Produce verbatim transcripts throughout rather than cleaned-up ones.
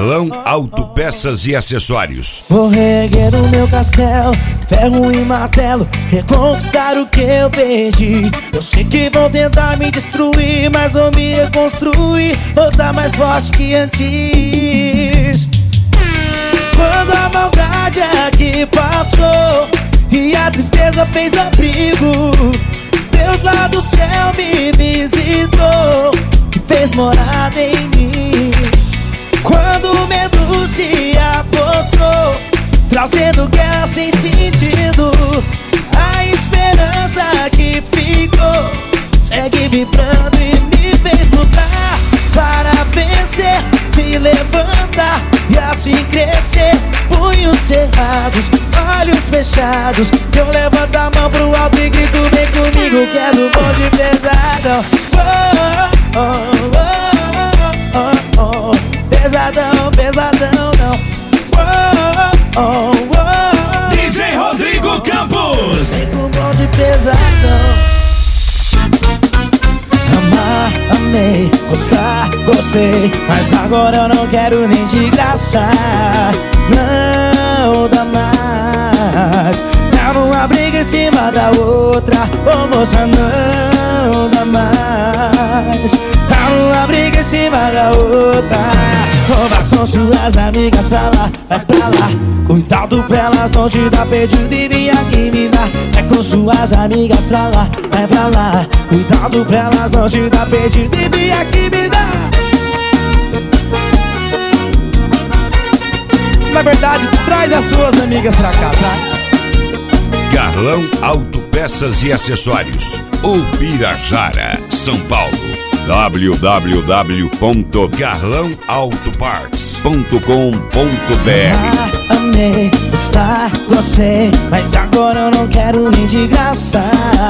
Carlão Autopeças e Acessórios. Vou reerguer o meu castelo, ferro e martelo, reconquistar o que eu perdi. Eu sei que vão tentar me destruir, mas vou me reconstruir, voltar mais forte que antes. Quando a maldade aqui passou e a tristeza fez abrigo, Deus lá do céu me visitou e fez morada em mim. Quando o medo se apossou, trazendo guerra sem sentido, a esperança que ficou segue vibrando e me fez lutar para vencer, me levantar e assim crescer. Punhos cerrados, olhos fechados, eu levanto a mão pro alto e grito: vem comigo, quero um bonde pesadão. Oh, oh, oh, oh, oh, oh. Pesadão, pesadão, não. Oh, oh, oh. D J Rodrigo Campos. Vem com um bonde pesadão. Amar, amei, gostar, gostei, mas agora eu não quero nem de graça. Não dá mais. Tá numa briga em cima da outra, ô moça, não dá mais. Tá numa briga em cima da outra. Vá com suas amigas pra lá, vai pra lá. Cuidado pra elas não te dar pedido e vem aqui me dar. Vai com suas amigas pra lá, vai pra lá. Cuidado pra elas não te dar pedido e vem aqui me dar. Na verdade, traz as suas amigas pra cá, traz. Carlão Autopeças e Acessórios, Ubirajara, São Paulo. w w w ponto carlão autoparts ponto com ponto b r. Ah, amei, gostar, gostei, mas agora eu não quero nem de graça.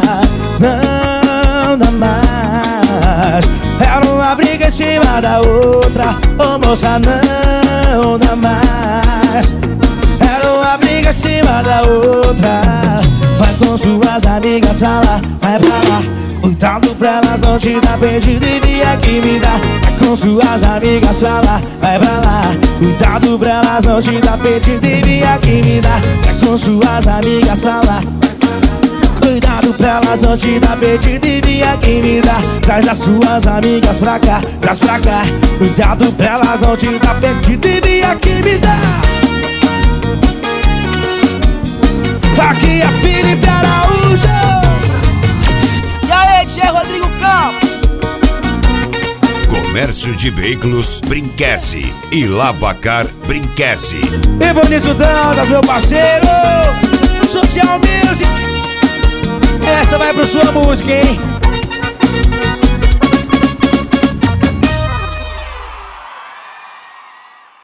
Não dá mais. Era uma briga em cima da outra, ô moça, não dá mais. Era uma briga em cima da outra. Vai com suas amigas pra lá, vai pra lá. Cuidado pra elas não te dar pedido e vem aqui me dar. Vai com suas amigas pra lá, vai pra lá. Cuidado pra elas não te dar pedido e vem aqui me dar. Vai com suas amigas pra lá. Cuidado pra elas não te dar pedido e vem aqui me dar. Traz as suas amigas pra cá, traz pra cá. Cuidado pra elas não te dar pedido e vem aqui me dar. Aqui é Felipe Araújo. E aí, D J Rodrigo Campos. Comércio de Veículos Brinquesse e Lavacar Brinquesse. Evanisto Dantas, meu parceiro. Social Music. Essa vai pro sua música, hein?